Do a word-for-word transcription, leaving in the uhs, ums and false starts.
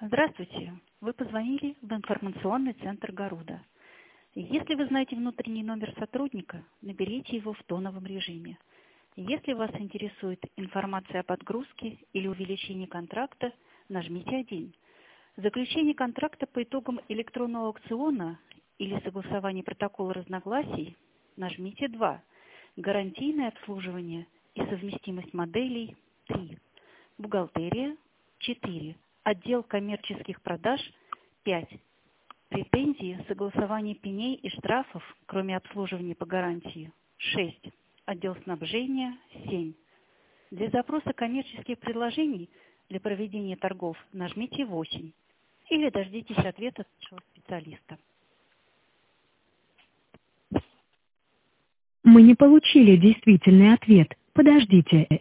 Здравствуйте. Вы позвонили в информационный центр Гаруда. Если вы знаете внутренний номер сотрудника, наберите его в тоновом режиме. Если вас интересует информация о подгрузке или увеличении контракта, нажмите один. Заключение контракта по итогам электронного аукциона или согласование протокола разногласий, нажмите два. Гарантийное обслуживание и совместимость моделей – три. Бухгалтерия – четыре. Отдел коммерческих продаж – пять. Претензии, согласование пеней и штрафов, кроме обслуживания по гарантии – шесть. Отдел снабжения – семь. Для запроса коммерческих предложений для проведения торгов нажмите восемь. Или дождитесь ответа нашего специалиста. Мы не получили действительный ответ. Подождите.